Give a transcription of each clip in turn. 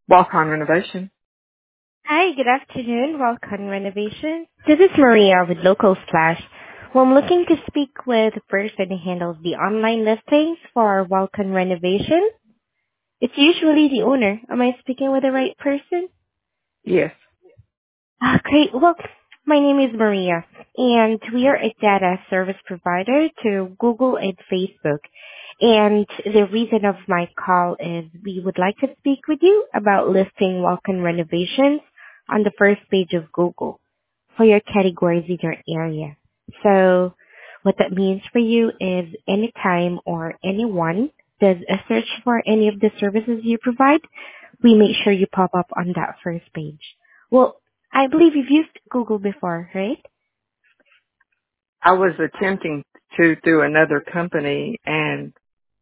Walk-on renovation. Hi, good afternoon. Welcome Renovation. This is Maria with Local Slash. Well, I'm looking to speak with the person who handles the online listings for Welcome Renovation. It's usually the owner. Am I speaking with the right person? Yes. Great. Well, my name is Maria, and we are a data service provider to Google and Facebook. And the reason of my call is we would like to speak with you about listing walk-in renovations on the first page of Google for your categories in your area. So what that means for you is anytime or anyone does a search for any of the services you provide, we make sure you pop up on that first page. Well, I believe you've used Google before, right? I was attempting to through another company, and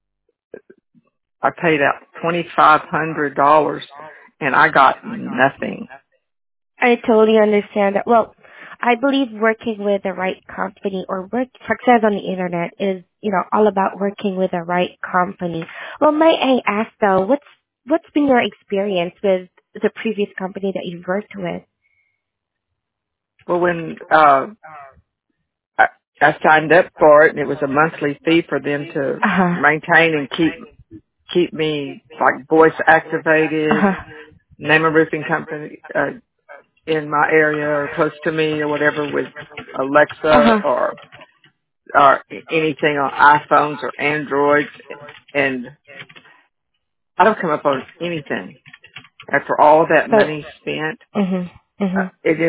I paid out $2,500, and I got nothing. I totally understand that. Well, I believe working with the right company or success on the internet is, all about working with the right company. Well, may I ask though, what's been your experience with the previous company that you've worked with? Well, when I, I signed up for it, and it was a monthly fee for them to Uh huh. maintain and keep me like voice Uh activated, huh. name a roofing company in my area or close to me or whatever with Uh Alexa huh. or anything on iPhones or Androids, and I don't come up on anything. And for all that So. money spent, Mhm. Mhm. it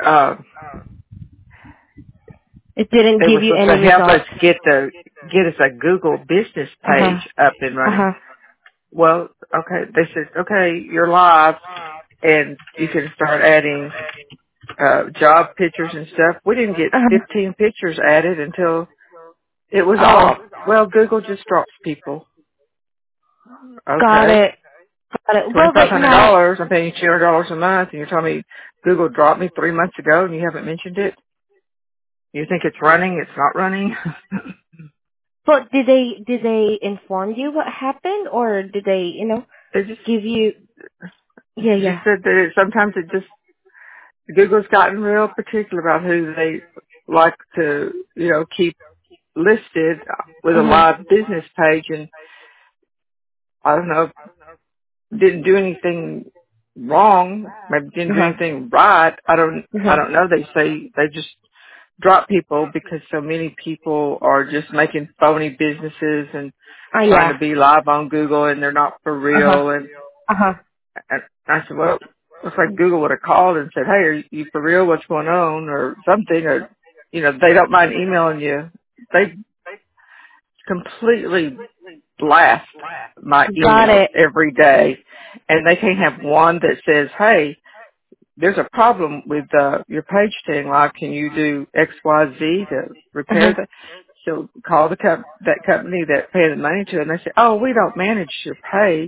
It didn't it give was you supposed any to help us results. get us a Google business Uh huh. page up and Uh running. huh. Well, okay, they said, okay, you're live and you can start adding job pictures and stuff. We didn't get Uh huh. 15 pictures added until it was Oh, off. Well, Google just drops people. got Okay. it. Got it. Well, right now, $2,500, I'm paying you $200 a month, and you're telling me Google dropped me 3 months ago and you haven't mentioned it? You think it's running? It's not running? but did they inform you what happened, or did they, They just give you? Yeah, just yeah. said that sometimes it just Google's gotten real particular about who they like to, keep listed with a Mhm. live business page, and I don't know, didn't do anything wrong, maybe Uh didn't do huh. anything right. I Mhm. don't know. They say they just drop people because so many people are just making phony businesses and Oh trying yeah. to be live on Google, and they're not for Uh huh. real. And Uh huh. I said, well, looks like Google would have called and said, hey, are you for real? What's going on? Or something. Or, they don't mind emailing you. They completely blast my Got emails it. every day. And they can't have one that says, hey, there's a problem with your page staying live. Can you do X, Y, Z to Uh huh. repair that? So call that company that pay the money to, and they say, oh, we don't manage your page.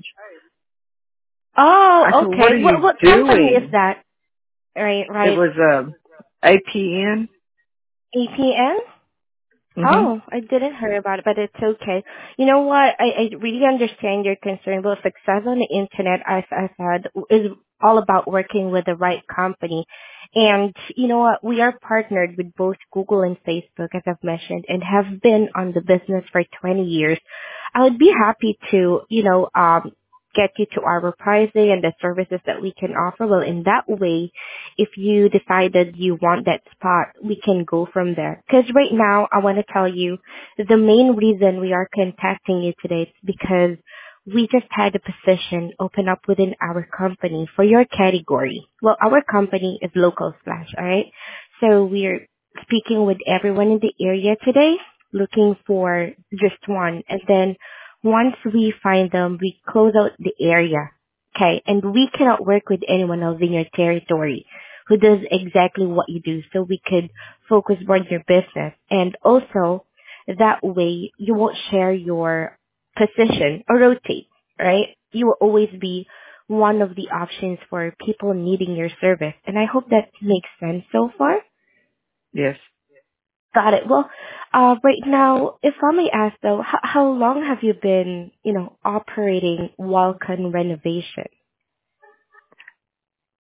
I Oh, said, well, what okay. are What you what company is doing? that? Right, It right. was APN. APN? Hmm. Oh, I didn't hear about it, but it's okay. You know what? I really understand your concern. Well, success on the internet, as I said, is all about working with the right company. And you know what? We are partnered with both Google and Facebook, as I've mentioned, and have been on the business for 20 years. I would be happy to, get you to our pricing and the services that we can offer. Well, in that way, if you decided you want that spot, we can go from there. Because right now, I want to tell you the main reason we are contacting you today is because we just had a position open up within our company for your category. Well, our company is Local Slash, alright? So we're speaking with everyone in the area today, looking for just one. And then once we find them, we close out the area. Okay, and we cannot work with anyone else in your territory who does exactly what you do so we could focus more on your business. And also, that way, you won't share your position or rotate, right? You will always be one of the options for people needing your service. And I hope that makes sense so far. Yes. Got it. Well, right now, if I may ask though, how long have you been, operating Walcon Renovation?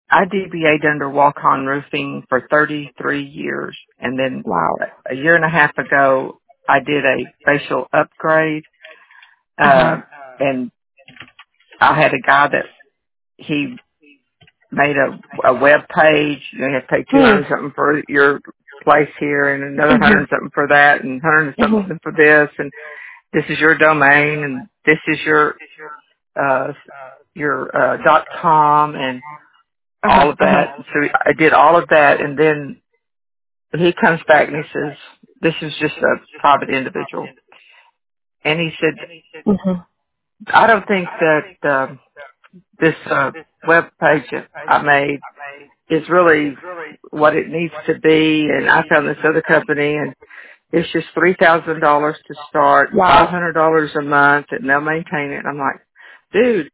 I DBA'd under Walk-On Roofing for 33 years, and then Wow. a year and a half ago, I did a facial upgrade, Uh-huh. and I had a guy that he made a web page. You have to pay Hmm. 200 something for your place here, and another Mhm. 100 something for that, and 100 Mhm. something for this, and this is your domain, and this is uh .com, and all Uh-huh. of Uh-huh. that. So I did all of that, and then he comes back and he says, "This is just a private individual," and he said, Mhm. "I don't think that this web page that I made is really what it needs to be, and I found this other company, and it's just $3,000 to start and Wow. $500 a month, and they'll maintain it." And I'm like, "Dude,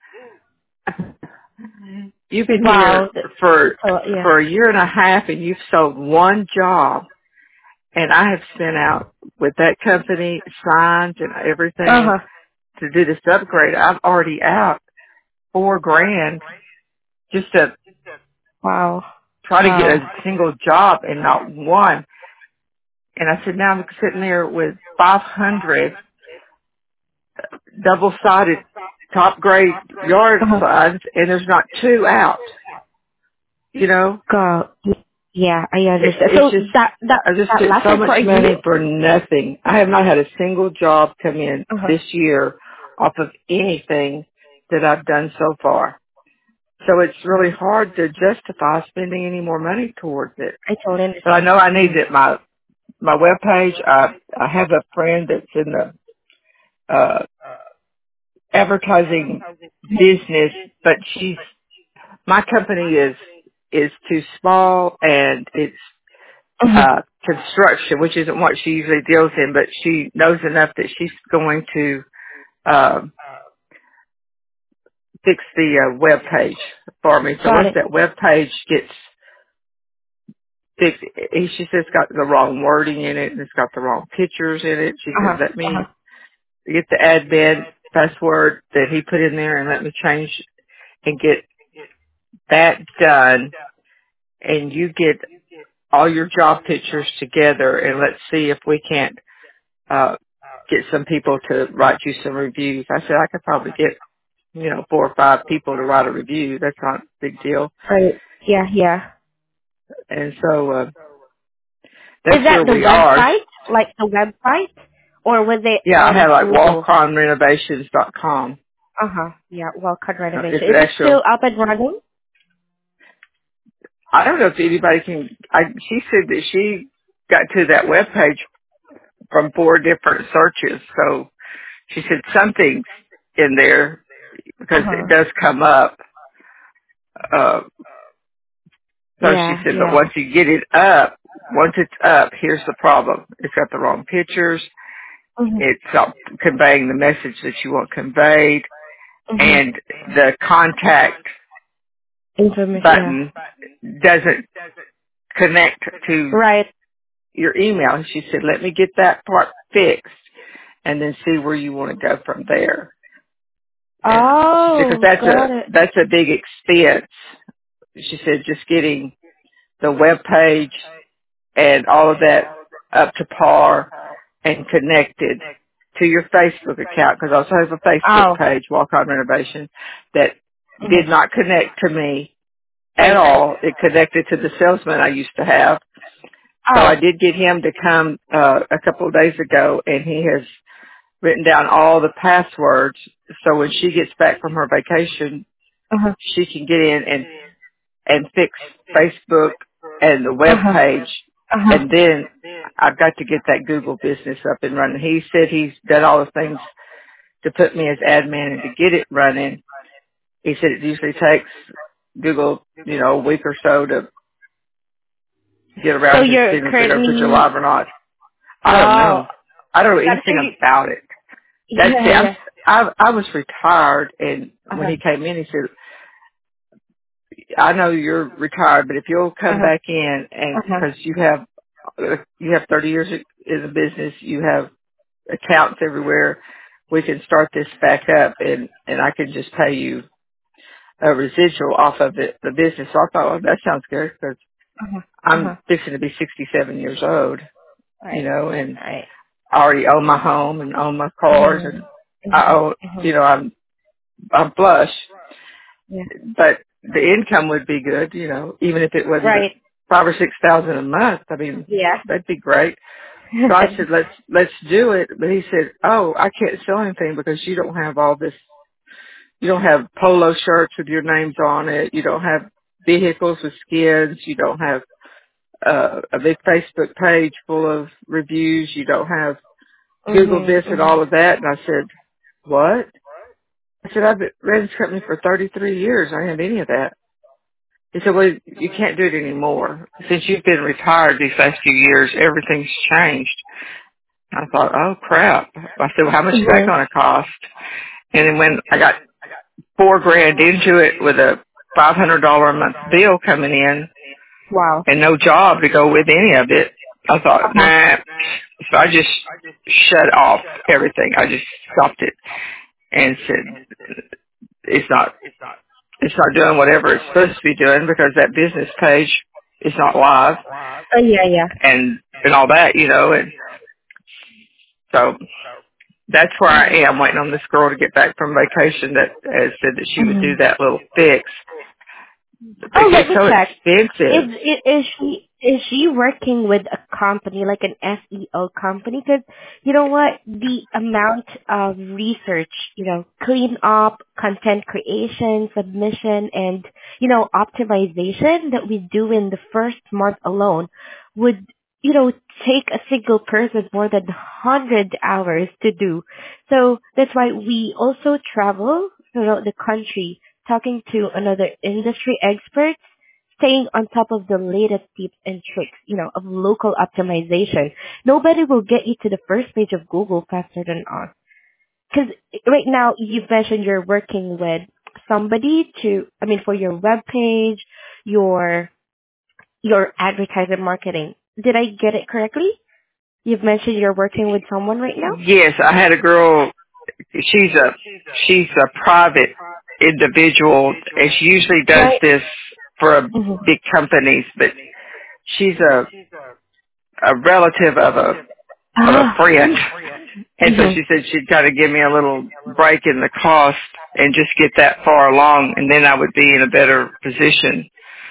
you've been Wow. here for So yeah. a year and a half, and you've sold one job, and I have sent out with that company signs and everything Uh-huh. to do this upgrade. I'm already out $4,000 just to Wow. try to get Wow. a single job and not one." And I said, now I'm sitting there with 500 double-sided top grade yard Uh-huh. signs, and there's not two out. You know, God. Yeah, I understand. it's So just, that I just that spent so lasted much for a money year? for nothing. I have not had a single job come in Uh-huh. this year off of anything that I've done so far. So it's really hard to justify spending any more money towards it. I totally But I understand. know I need Mhm. it. My webpage. I have a friend that's in the advertising business, but my company is too small, and it's Mhm. construction, which isn't what she usually deals in, but she knows enough that she's going to fix the web page for me. So Got once it. that web page gets fixed, she says it's got the wrong wording in it, and it's got the wrong pictures in it. She said, Uh-huh. let Uh-huh. me get the admin password that he put in there and let me change and get that done, and you get all your job pictures together, and let's see if we can't get some people to write you some reviews. I said I could probably get 4 or 5 people to write a review. That's not a big deal. Right. Yeah, yeah. And so Is that's that where the we are. website? Like the website? Or was it Yeah, I on have like Google? walkonrenovations.com. Uh-huh. Yeah, Wellcut It's Renovation. Is it actual. still up and running? I don't know if anybody can. She said that she got to that web page from 4 different searches. So she said something's in there because it Uh-huh. does come up. Uh, so she Yeah, said, but yeah. once it's up, here's the problem. It's got the wrong pictures. Mm-hmm. It's not conveying the message that you want conveyed, Mm-hmm. and the contact Information, yeah. button doesn't connect to Right. your email. She said, let me get that part fixed and then see where you want to go from there. And she said, because Oh, got it. that's a big expense. She said, just getting the web page and all of that up to par and connected to your Facebook account, because I also have a Facebook Oh. page, Walk On Renovation, that did Mm-hmm. not connect to me at Right, right. all. It connected to the salesman I used to have. So I Oh. did get him to come a couple of days ago, and he has written down all the passwords. So when she gets back from her vacation, Uh-huh. she can get in and fix Facebook and the web Uh-huh. page. Uh-huh. And then I've got to get that Google business up and running. He said he's done all the things to put me as admin and to get it running. He said it usually takes Google, a week or so to get So around to you're seeing if they're going to put you currently, live or not. I don't oh, know. I don't know I'm anything sure you, about it. That's yeah, it. yeah. I was retired, and when Uh-huh. he came in, he said, I know you're retired, but if you'll come Uh-huh. back in, and Uh-huh. because you have 30 years in the business, you have accounts everywhere, we can start this back up, and I can just pay you a residual off of it, the business. So I thought, well, that sounds good because Uh-huh. Uh-huh. I'm fixing to be 67 years old, Right. and Right. I already own my home and own my cars, Mhm. and I Mhm. own, Mhm. I'm flush, Yeah. but the income would be good, even if it wasn't but Right. 5 or 6 thousand a month. I mean, Yeah. that'd be great. So I said, let's do it. But he said, oh, I can't sell anything because you don't have all this. You don't have polo shirts with your names on it. You don't have vehicles with skins. You don't have a big Facebook page full of reviews. You don't have Google Mhm. this and Mhm. all of that. And I said, what? I said, I've been running this company for 33 years. I didn't have any of that. He said, well, you can't do it anymore. Since you've been retired these last few years, everything's changed. I thought, oh crap. I said, well, how much is that Mhm. going to cost? And then when I got $4,000 into it with a $500 a month bill coming in Wow. and no job to go with any of it, I thought, Uh-huh. nah. So I just shut off everything. I just stopped it and said, it's not, it's not doing whatever it's supposed to be doing because that business page is not live Oh yeah, yeah. and all that, and so that's where I am waiting on this girl to get back from vacation that has said that she would do Mhm. that little fix. But they Oh, get let me so check. expensive. Is she working with a company like an SEO company? Because you know what, the amount of research, clean up, content creation, submission, and optimization that we do in the first month alone would take a single person more than 100 hours to do. So that's why we also travel throughout the country talking to another industry experts, staying on top of the latest tips and tricks, of local optimization. Nobody will get you to the first page of Google faster than us. Because right now, you've mentioned you're working with somebody for your web page, your, advertising marketing. Did I get it correctly? You've mentioned you're working with someone right now? Yes, I had a girl. She's a private individual, and she usually does Right. this for Mm-hmm. big companies. But she's a relative of a Ah. friend, and so Mm-hmm. she said she'd kind of give me a little break in the cost and just get that far along, and then I would be in a better position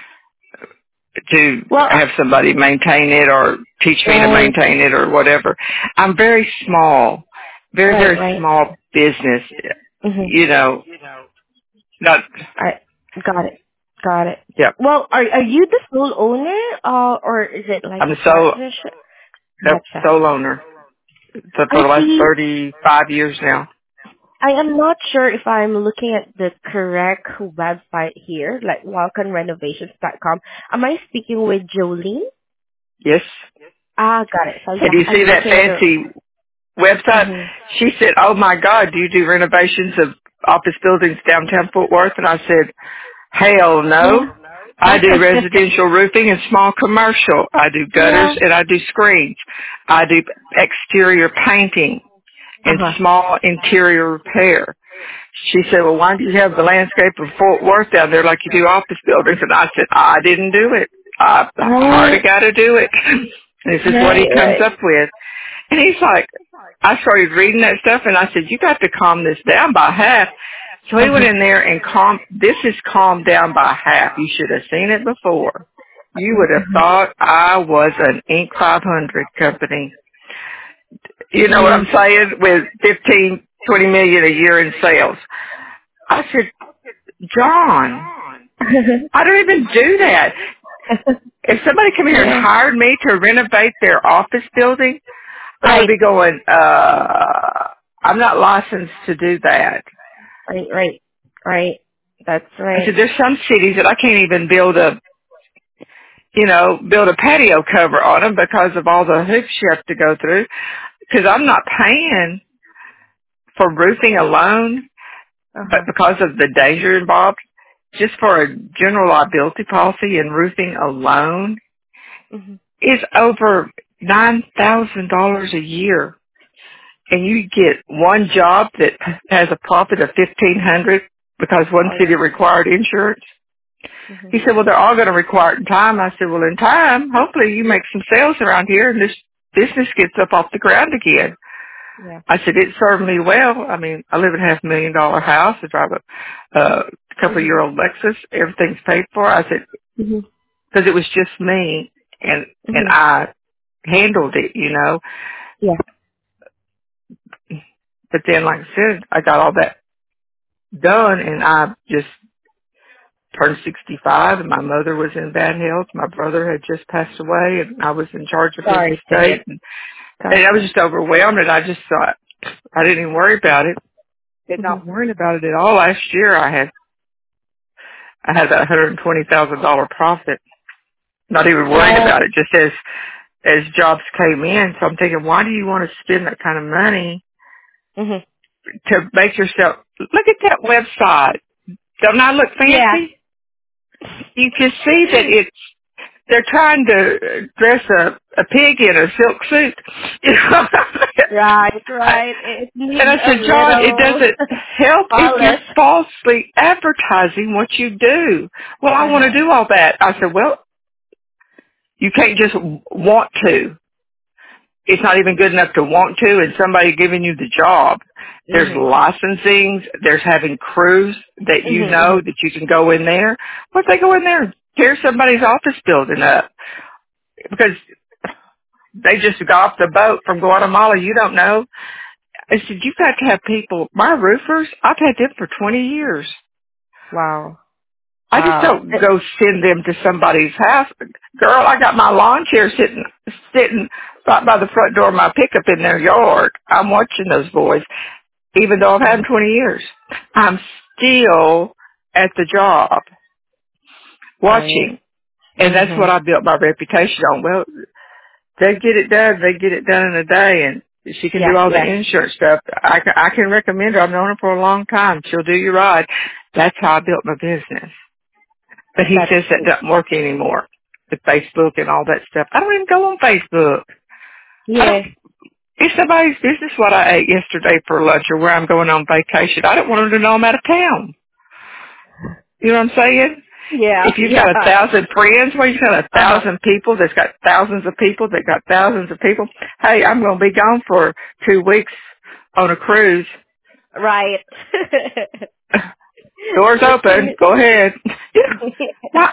to Well, have somebody maintain it or teach me to right, maintain it or whatever. I'm very small, very, right, very right. small business, Mm-hmm. you know, not, All right. Got it. Got it. yep. Well, are you the sole owner, or is it like I'm a a sole, partnership? yep, Gotcha. sole owner for I the last see. 35 years now. I am not sure if I'm looking at the correct website here, like welcomerenovations.com. Am I speaking with Jolene? Yes. Ah, got it. So And yeah, you see I'm that looking at the. fancy website? Mhm. She said, oh my God, do you do renovations of office buildings downtown Fort Worth? And I said, hell no. Yeah. I do residential roofing and small commercial. I do gutters Yeah. and I do screens. I do exterior painting Uh and huh. small interior repair. She said, well, why do you have the landscape of Fort Worth down there like you do office buildings? And I said, I didn't do it. I hardly Right. got to do it. And this is what he Right. comes Right. up with. And he's like, I started reading that stuff and I said, you got to calm this down by half. So he Uh went huh. in there and this is calmed down by half. You should have seen it before. You would have thought I was an Inc. 500 company. You know what I'm Mhm. saying? With 15, 20 million a year in sales. I said, John, I don't even do that. If somebody come here and Yeah. hired me to renovate their office building, I would Right. be going, I'm not licensed to do that. Right. Right. Right. That's I said, right. there's some cities that I can't even build a patio cover on them because of all the hoops you have to go through. Because I'm not paying for roofing alone, Uh but huh. because of the danger involved, just for a general liability policy and roofing alone Mhm. is over $9,000 a year. And you get one job that has a profit of 1,500. because one Oh city yeah. required insurance. Mhm. He said, well, they're all going to require it in time. I said, well, in time, hopefully you make some sales around here and this business gets up off the ground again. Yeah. I said, it served me well. I mean, I live in a $500,000 house. I drive a Mhm. couple-year-old Lexus. Everything's paid for. I said, Mhm. because it was just me and Mhm. I handled it, you know. Yeah. But then, like I said, I got all that done and I just turned 65 and my mother was in bad health. My brother had just passed away and I was in charge of his Sorry to hear estate. And that. I was just overwhelmed and I just thought, I didn't even worry about it. And Mhm. not worrying about it at all. Last year I had about $120,000 profit. Not even worrying Well. about it, just as jobs came in. So I'm thinking, why do you want to spend that kind of money Mhm. to make yourself, look at that website. Don't I look Yeah. fancy? You can see that they're trying to dress a pig in a silk suit. You know? Right. I, Right. It and needs I a said, John, it little doesn't help if you're polish. falsely advertising what you do. Well, I Uh want to huh. do all that. I said, well, you can't just want to. It's not even good enough to want to and somebody giving you the job. There's Mhm. licensing. There's having crews that you Mhm. know Mhm. that you can go in there. What if they go in there and tear somebody's office building up? Because they just got off the boat from Guatemala. You don't know. I said, you've got to have people. My roofers, I've had them for 20 years. Wow. I just Wow. don't go send them to somebody's house. Girl, I got my lawn chair sitting right by the front door of my pickup in their yard. I'm watching those boys, even though I've had them 20 years. I'm still at the job Right. watching. And that's what Mhm. I built my reputation on. Well, they get it done. They get it done in a day, and she can do Yeah. all the Yeah. insurance stuff. I can recommend her. I've known her for a long time. She'll do you right. That's how I built my business. But he That's says that doesn't work anymore. With Facebook and all that stuff. I don't even go on Facebook. I don't. yeah. It's somebody's business what I ate yesterday for lunch or where I'm going on vacation. I don't want them to know I'm out of town. You know what I'm saying? Yeah. If you've got Yeah. 1,000 friends, well, you've got Uh huh. 1,000 people that's got thousands of people that got thousands of people. Hey, I'm going to be gone for 2 weeks on a cruise. Right. Doors It's open. Go ahead. Why?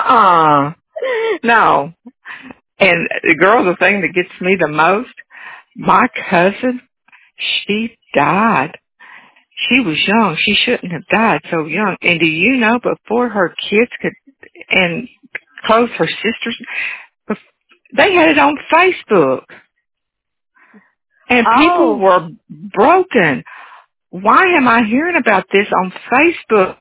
No. And the girl, the thing that gets me the most, my cousin, she died. She was young. She shouldn't have died so young. And do you know, before her kids could, and close her sisters, they had it on Facebook. And people oh. were broken. Why am I hearing about this on Facebook?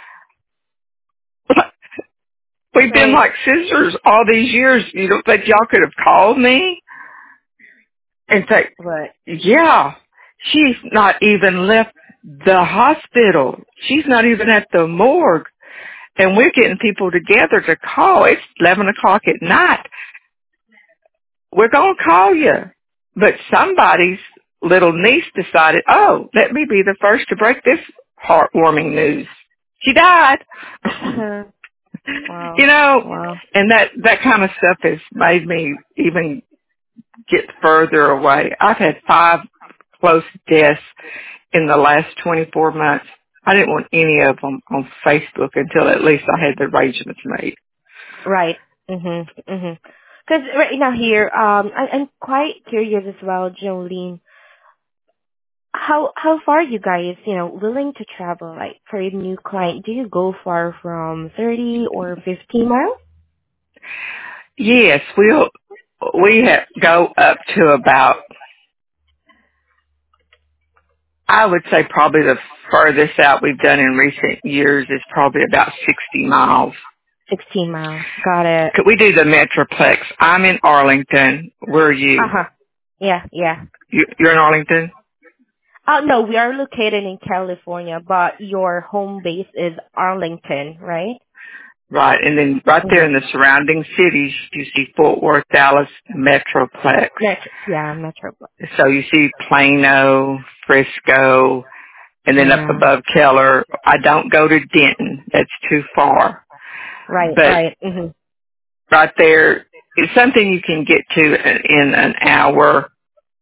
We've been Right. like sisters all these years. You don't think y'all could have called me and say, Right. yeah, she's not even left the hospital. She's not even at the morgue. And we're getting people together to call. It's 11 o'clock at night. We're going to call you. But somebody's little niece decided, oh, let me be the first to break this heartwarming news. She died. Uh huh. Wow. You know, Wow. and that kind of stuff has made me even get further away. I've had 5 close deaths in the last 24 months. I didn't want any of them on Facebook until at least I had the arrangements made. Right. Mhm. Mhm. Because right now here, I'm quite curious as well, Jolene. How far you guys, willing to travel, like for a new client? Do you go far from 30 or 50 miles? Yes, we have go up to about, I would say probably the furthest out we've done in recent years is probably about 60 miles. 16 miles. Got it. Could we do the Metroplex? I'm in Arlington. Where are Uh you? huh. Yeah. Yeah. You're in Arlington? No, we are located in California, but your home base is Arlington, right? Right. And then right there Mhm. in the surrounding cities, you see Fort Worth, Dallas, Metroplex. Yeah, Metro. So you see Plano, Frisco, And then up Yeah. above Keller, I don't go to Denton. That's too far. Right, But right. Mhm. right there, it's something you can get to in an hour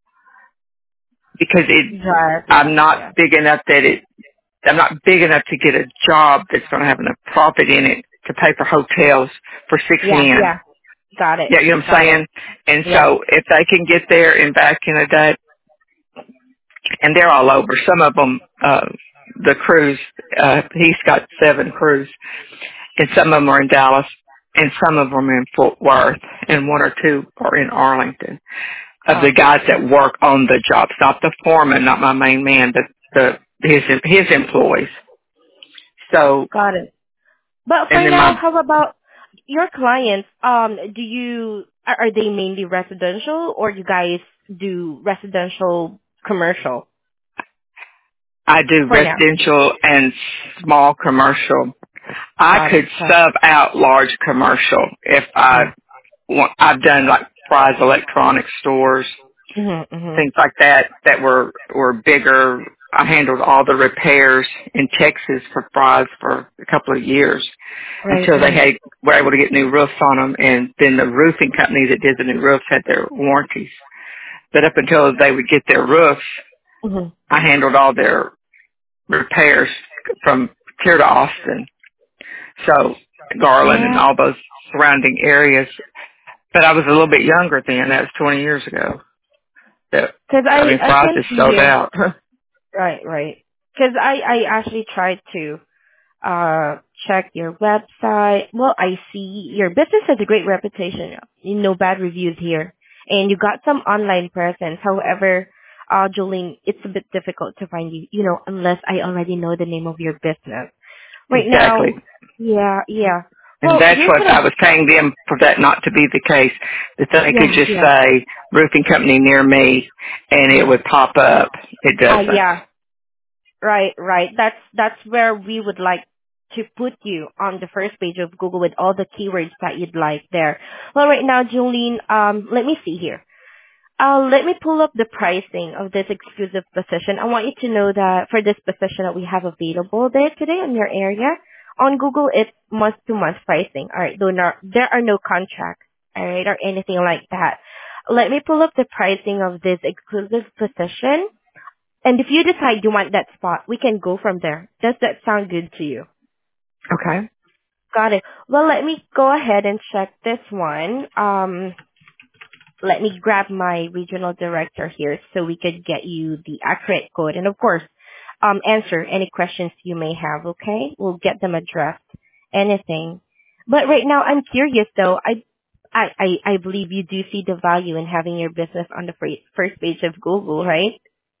because Drive, I'm yeah, not yeah. big enough I'm not big enough to get a job that's going to have enough profit in it to pay for hotels for six Yeah, hands. yeah. Got it. Yeah, you know what I'm Got it. saying? And Yeah. so if they can get there and back in a day, and they're all over. Some of them, the crews, he's got 7 crews, and some of them are in Dallas, and some of them are in Fort Worth, and 1 or 2 are in Arlington. Of the guys Okay. that work on the jobs, not the foreman, not my main man, but his employees. So, Got it. But and for then now, my how about your clients? Do you are they mainly residential, or you guys do residential commercial I do for now? residential and small commercial. I Got could it. Got sub out large commercial if I yeah. want. I've done like Fry's electronic stores, Mhm. Mhm. things like that were bigger. I handled all the repairs in Texas for Fry's for a couple of years Right. until Right. were able to get new roofs on them, and then the roofing company that did the new roofs had their warranties. But up until they would get their roofs, Mhm. I handled all their repairs from here to Austin, so Garland and Yeah. all those surrounding areas. But I was a little bit younger then. That was 20 years ago. That Because I mean, I Fry's can is see sold here. out. Right. Right. Because I actually tried to check your website. Well, I see your business has a great reputation. No bad reviews here. And you got some online presence. However, Jolene, it's a bit difficult to find you, unless I already know the name of your business. Right Exactly. now, yeah, yeah. And Well, that's here's what what I was paying them for, that not to be the case. That they could yeah, just yeah. say roofing company near me and it Mm. would pop up. It doesn't. Yeah, right, right. That's where we would like to put you on the first page of Google with all the keywords that you'd like there. Well, right now, Jolene, let me see here. Let me pull up the pricing of this exclusive position. I want you to know that for this position that we have available there today in your area, on Google, it's month-to-month pricing. All right, there are no contracts, all right, or anything like that. Let me pull up the pricing of this exclusive position. And if you decide you want that spot, we can go from there. Does that sound good to you? Okay. Got it. Well, let me go ahead and check this one. Let me grab my regional director here so we could get you the accurate code. And of course, answer any questions you may have, okay? We'll get them addressed. Anything. But right now, I'm curious though. I believe you do see the value in having your business on the first page of Google, right?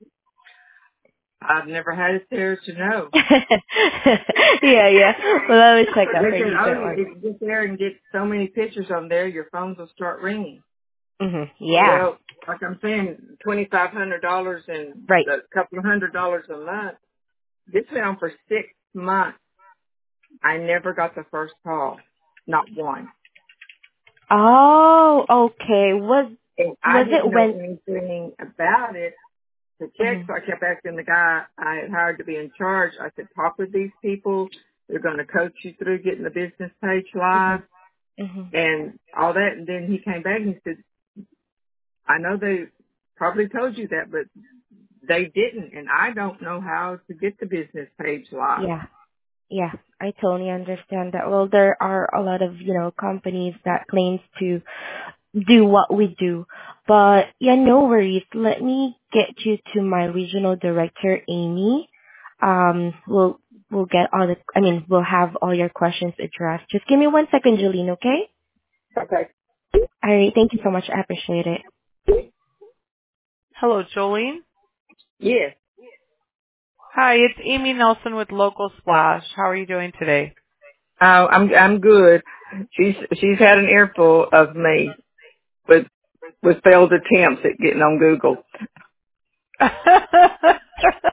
I've never had it there to know. Yeah, yeah. Well, I will check that They for said, you. oh, Don't you worry. if you get there and get so many pictures on there, your phones will start ringing. Yeah. Well, like I'm saying, $2,500 and Right. a couple of $100 a month. This went on for 6 months. I never got the first call, not one. Oh, okay. Was And I was didn't it know when? anything about it to check, Mhm. so I kept asking the guy I had hired to be in charge. I said, talk with these people. They're going to coach you through getting the business page live Mhm. Mhm. and all that. And then he came back and he said, I know they probably told you that, but they didn't. And I don't know how to get the business page live. Yeah. Yeah. I totally understand that. Well, there are a lot of companies that claims to do what we do, but yeah, no worries. Let me get you to my regional director, Amy. We'll get all the. I mean, we'll have all your questions addressed. Just give me 1 second, Jolene. Okay? Okay. All right. Thank you so much. I appreciate it. Hello, Jolene. Yes. Hi, it's Amy Nelson with Local Splash. How are you doing today? I'm good. She's had an earful of me with failed attempts at getting on Google.